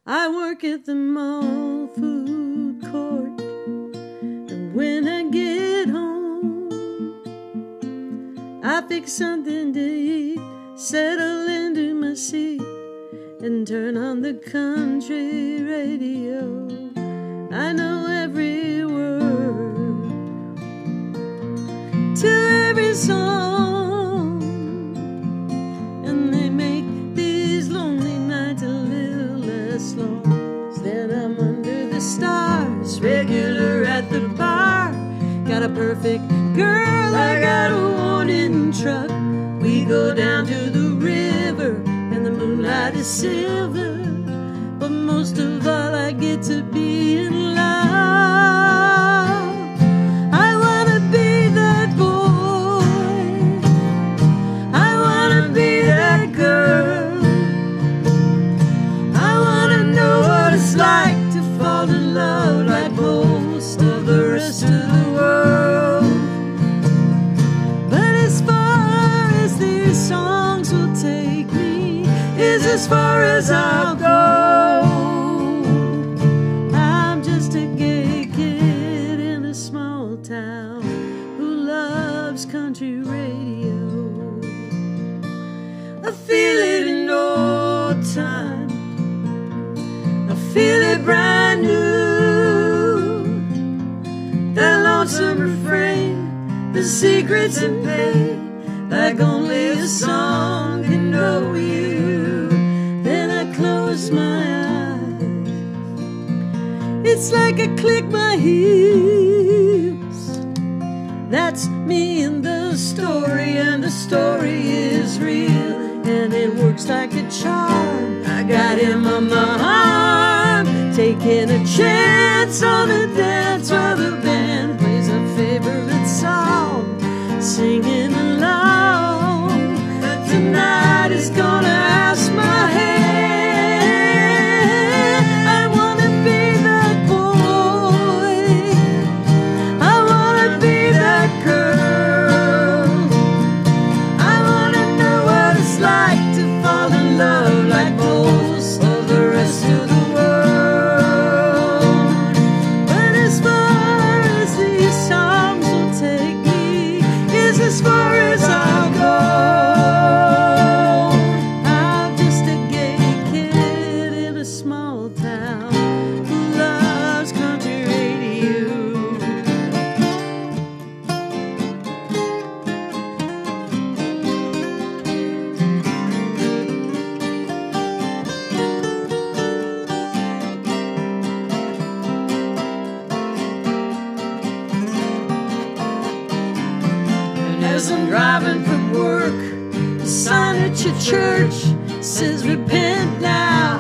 I work at the mall food court, and when I get home, I fix something to eat, settle into my seat, and turn on the country radio. I know every word to every song, and they make these lonely nights a little less long. Then I'm under the stars, regular at the bar. Got a perfect girl, I got a warning truck. We go down to the river, and the moonlight is silver. But most of all, I get to be in love. I wanna be that boy, I wanna be that girl. I wanna know what it's like to fall in love like most of the rest of the world. But as far as these songs will take me is as far as I'll go. I'm just a gay kid in a small town who loves country radio. I feel it in no time, I feel it brand new. That lonesome refrain, the secrets in pain, like only a song can know you. Then I close my eyes, it's like I click my heels. That's me in the story, and the story is real, and it works like a charm. I got him on my arm, taking a chance on a dance while the band plays a favorite song, singing along. But tonight is gonna ask my hand. I wanna be that boy, I wanna be that girl. I wanna know what it's like to fall in love like most of the rest of the world. But as far as these songs will take me is as far as I'll go. I'm just a gay kid in a small town who loves country radio. And as I'm driving from work, the sign at your church says repent now.